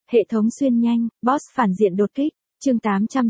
Hệ thống xuyên nhanh, boss phản diện đột kích, chương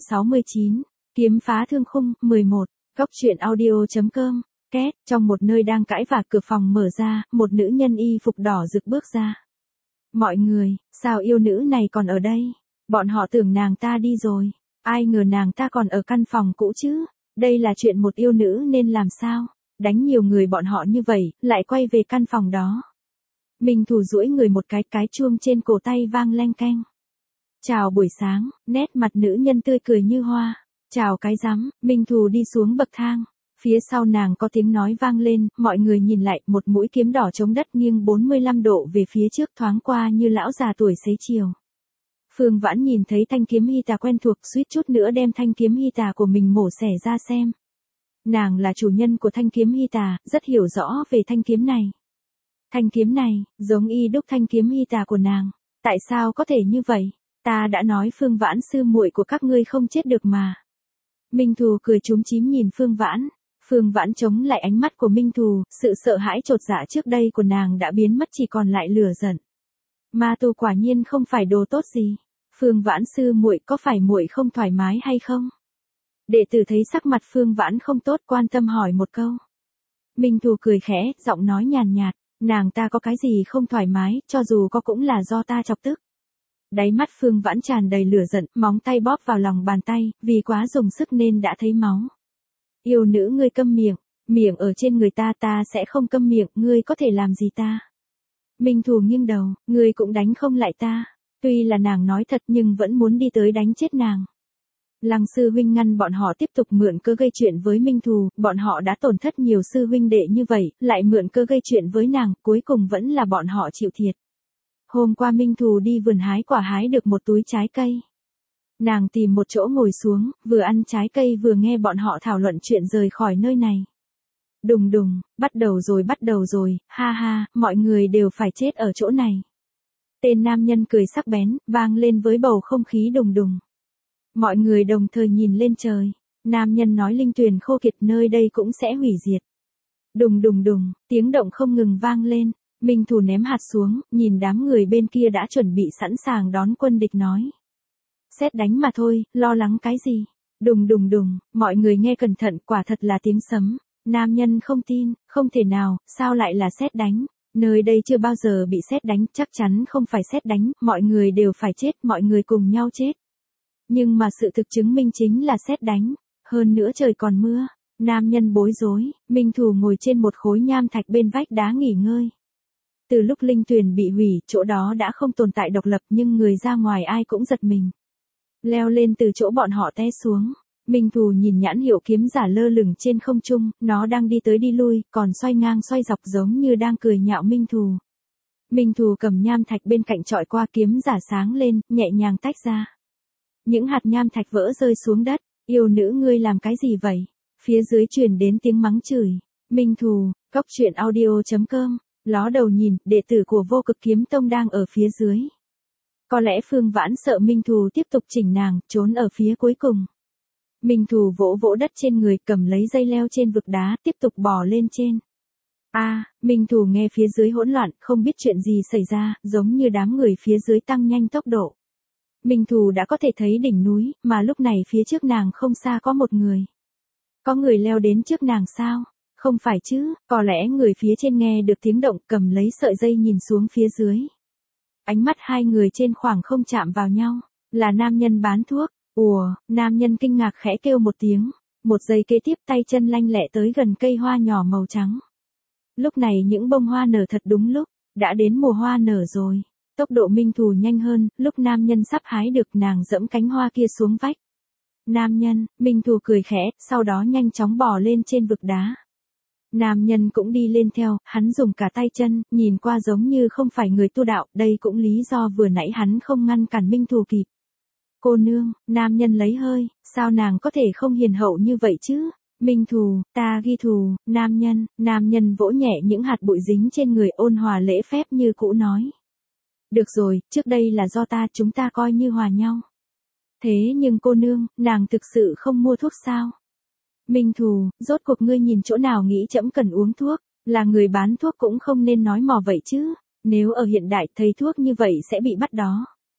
869, kiếm phá thương khung, 11, góc truyện audio.com, két, trong một nơi đang cãi vã cửa phòng mở ra, một nữ nhân y phục đỏ rực bước ra. Mọi người, sao yêu nữ này còn ở đây? Bọn họ tưởng nàng ta đi rồi, ai ngờ nàng ta còn ở căn phòng cũ chứ, đây là chuyện một yêu nữ nên làm sao? Đánh nhiều người bọn họ như vậy, lại quay về căn phòng đó. Minh Thù duỗi người một cái chuông trên cổ tay vang leng keng. Chào buổi sáng, nét mặt nữ nhân tươi cười như hoa. Chào cái rắm, Minh Thù đi xuống bậc thang. Phía sau nàng có tiếng nói vang lên, mọi người nhìn lại, một mũi kiếm đỏ chống đất nghiêng 45 độ về phía trước thoáng qua như lão già tuổi xế chiều. Phương Vãn nhìn thấy thanh kiếm hy tà quen thuộc, suýt chút nữa đem thanh kiếm hy tà của mình mổ xẻ ra xem. Nàng là chủ nhân của thanh kiếm hy tà, rất hiểu rõ về thanh kiếm này. Thanh kiếm này, giống y đúc thanh kiếm hy tà của nàng. Tại sao có thể như vậy? Ta đã nói Phương Vãn sư muội của các ngươi không chết được mà. Minh Thù cười chúm chím nhìn Phương Vãn. Phương Vãn chống lại ánh mắt của Minh Thù, sự sợ hãi chột dạ trước đây của nàng đã biến mất chỉ còn lại lửa giận. Ma tu quả nhiên không phải đồ tốt gì. Phương Vãn sư muội có phải muội không thoải mái hay không? Đệ tử thấy sắc mặt Phương Vãn không tốt quan tâm hỏi một câu. Minh Thù cười khẽ, giọng nói nhàn nhạt, nàng ta có cái gì không thoải mái, cho dù có cũng là do ta chọc tức. Đáy mắt Phương Vãn tràn đầy lửa giận, móng tay bóp vào lòng bàn tay, vì quá dùng sức nên đã thấy máu. Yêu nữ ngươi câm miệng, miệng ở trên người ta sẽ không câm miệng, ngươi có thể làm gì ta? Minh Thù nghiêng đầu, ngươi cũng đánh không lại ta. Tuy là nàng nói thật nhưng vẫn muốn đi tới đánh chết nàng. Lăng sư huynh ngăn bọn họ tiếp tục mượn cơ gây chuyện với Minh Thù, bọn họ đã tổn thất nhiều sư huynh đệ như vậy, lại mượn cơ gây chuyện với nàng, cuối cùng vẫn là bọn họ chịu thiệt. Hôm qua Minh Thù đi vườn hái quả hái được một túi trái cây. Nàng tìm một chỗ ngồi xuống, vừa ăn trái cây vừa nghe bọn họ thảo luận chuyện rời khỏi nơi này. Đùng đùng, bắt đầu rồi, ha ha, mọi người đều phải chết ở chỗ này. Tên nam nhân cười sắc bén, vang lên với bầu không khí đùng đùng. Mọi người đồng thời nhìn lên trời. Nam nhân nói linh tuyền khô kiệt nơi đây cũng sẽ hủy diệt. Đùng đùng đùng, tiếng động không ngừng vang lên. Minh Thù ném hạt xuống, nhìn đám người bên kia đã chuẩn bị sẵn sàng đón quân địch nói. Sét đánh mà thôi, lo lắng cái gì? Đùng đùng đùng, mọi người nghe cẩn thận, quả thật là tiếng sấm. Nam nhân không tin, không thể nào, sao lại là sét đánh? Nơi đây chưa bao giờ bị sét đánh, chắc chắn không phải sét đánh, mọi người đều phải chết, mọi người cùng nhau chết. Nhưng mà sự thực chứng minh chính là sét đánh, hơn nữa trời còn mưa. Nam nhân bối rối, Minh Thù ngồi trên một khối nham thạch bên vách đá nghỉ ngơi. Từ lúc linh tuyền bị hủy, chỗ đó đã không tồn tại độc lập nhưng người ra ngoài ai cũng giật mình. Leo lên từ chỗ bọn họ té xuống. Minh Thù nhìn nhãn hiệu kiếm giả lơ lửng trên không trung, nó đang đi tới đi lui, còn xoay ngang xoay dọc giống như đang cười nhạo Minh Thù. Minh Thù cầm nham thạch bên cạnh chọi qua kiếm giả sáng lên, nhẹ nhàng tách ra. Những hạt nham thạch vỡ rơi xuống đất, yêu nữ ngươi làm cái gì vậy? Phía dưới truyền đến tiếng mắng chửi. Minh Thù, góc truyện audio.com, ló đầu nhìn, đệ tử của Vô Cực Kiếm Tông đang ở phía dưới. Có lẽ Phương Vãn sợ Minh Thù tiếp tục chỉnh nàng, trốn ở phía cuối cùng. Minh Thù vỗ đất trên người, cầm lấy dây leo trên vực đá, tiếp tục bò lên trên. Minh Thù nghe phía dưới hỗn loạn, không biết chuyện gì xảy ra, giống như đám người phía dưới tăng nhanh tốc độ. Minh Thù đã có thể thấy đỉnh núi, mà lúc này phía trước nàng không xa có một người. Có người leo đến trước nàng sao? Không phải chứ, có lẽ người phía trên nghe được tiếng động, cầm lấy sợi dây nhìn xuống phía dưới. Ánh mắt hai người trên khoảng không chạm vào nhau, là nam nhân bán thuốc. Nam nhân kinh ngạc khẽ kêu một tiếng, một giây kế tiếp tay chân lanh lẹ tới gần cây hoa nhỏ màu trắng. Lúc này những bông hoa nở thật đúng lúc, đã đến mùa hoa nở rồi. Tốc độ Minh Thù nhanh hơn, lúc nam nhân sắp hái được nàng dẫm cánh hoa kia xuống vách. Nam nhân, Minh Thù cười khẽ, sau đó nhanh chóng bò lên trên vực đá. Nam nhân cũng đi lên theo, hắn dùng cả tay chân, nhìn qua giống như không phải người tu đạo, đây cũng lý do vừa nãy hắn không ngăn cản Minh Thù kịp. Cô nương, nam nhân lấy hơi, sao nàng có thể không hiền hậu như vậy chứ? Minh Thù, ta ghi thù, nam nhân vỗ nhẹ những hạt bụi dính trên người ôn hòa lễ phép như cũ nói. Được rồi, trước đây là do ta, chúng ta coi như hòa nhau. Thế nhưng cô nương, nàng thực sự không mua thuốc sao? Minh Thù, rốt cuộc ngươi nhìn chỗ nào nghĩ trẫm cần uống thuốc, là người bán thuốc cũng không nên nói mò vậy chứ, nếu ở hiện đại thấy thuốc như vậy sẽ bị bắt đó.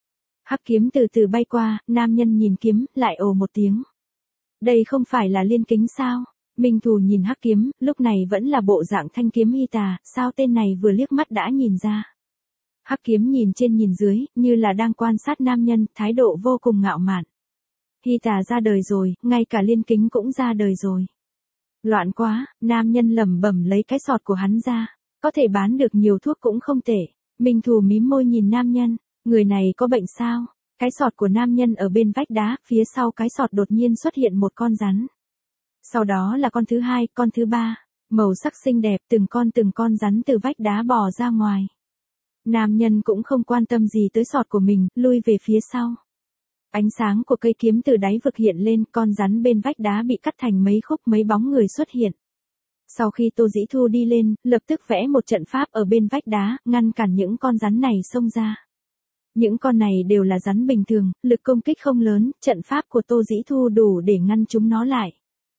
Hắc kiếm từ từ bay qua, nam nhân nhìn kiếm, lại ồ một tiếng. Đây không phải là Liên Kính sao? Minh Thù nhìn hắc kiếm, lúc này vẫn là bộ dạng thanh kiếm y tà, sao tên này vừa liếc mắt đã nhìn ra. Hắc kiếm nhìn trên nhìn dưới, như là đang quan sát nam nhân, thái độ vô cùng ngạo mạn. Hy tà ra đời rồi, ngay cả Liên Kính cũng ra đời rồi. Loạn quá, nam nhân lẩm bẩm lấy cái sọt của hắn ra. Có thể bán được nhiều thuốc cũng không tệ. Minh Thù mím môi nhìn nam nhân, người này có bệnh sao? Cái sọt của nam nhân ở bên vách đá, phía sau cái sọt đột nhiên xuất hiện một con rắn. Sau đó là con thứ hai, con thứ ba, màu sắc xinh đẹp, từng con rắn từ vách đá bò ra ngoài. Nam nhân cũng không quan tâm gì tới sọt của mình, lui về phía sau. Ánh sáng của cây kiếm từ đáy vực hiện lên, con rắn bên vách đá bị cắt thành mấy khúc, mấy bóng người xuất hiện. Sau khi Tô Dĩ Thu đi lên, lập tức vẽ một trận pháp ở bên vách đá, ngăn cản những con rắn này xông ra. Những con này đều là rắn bình thường, lực công kích không lớn, trận pháp của Tô Dĩ Thu đủ để ngăn chúng nó lại.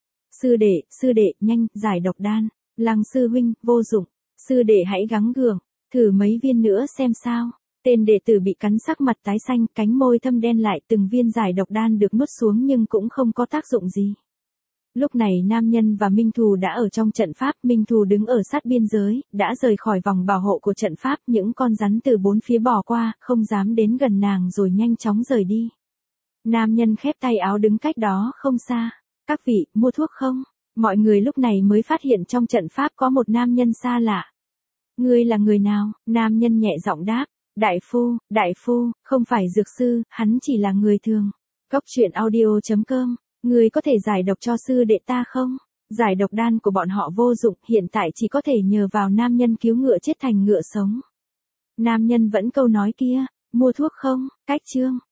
Sư đệ, nhanh, giải độc đan. Lăng sư huynh, vô dụng. Sư đệ hãy gắng gượng, thử mấy viên nữa xem sao. Tên đệ tử bị cắn sắc mặt tái xanh, cánh môi thâm đen lại, từng viên giải độc đan được nuốt xuống nhưng cũng không có tác dụng gì. Lúc này nam nhân và Minh Thù đã ở trong trận pháp, Minh Thù đứng ở sát biên giới, đã rời khỏi vòng bảo hộ của trận pháp, những con rắn từ bốn phía bò qua, không dám đến gần nàng rồi nhanh chóng rời đi. Nam nhân khép tay áo đứng cách đó không xa. Các vị, mua thuốc không? Mọi người lúc này mới phát hiện trong trận pháp có một nam nhân xa lạ. Ngươi là người nào? Nam nhân nhẹ giọng đáp. Đại phu, không phải dược sư, hắn chỉ là người thường. Góc truyện audio.com, ngươi có thể giải độc cho sư đệ ta không? Giải độc đan của bọn họ vô dụng, hiện tại chỉ có thể nhờ vào nam nhân cứu ngựa chết thành ngựa sống. Nam nhân vẫn câu nói kia, mua thuốc không? Cách chương.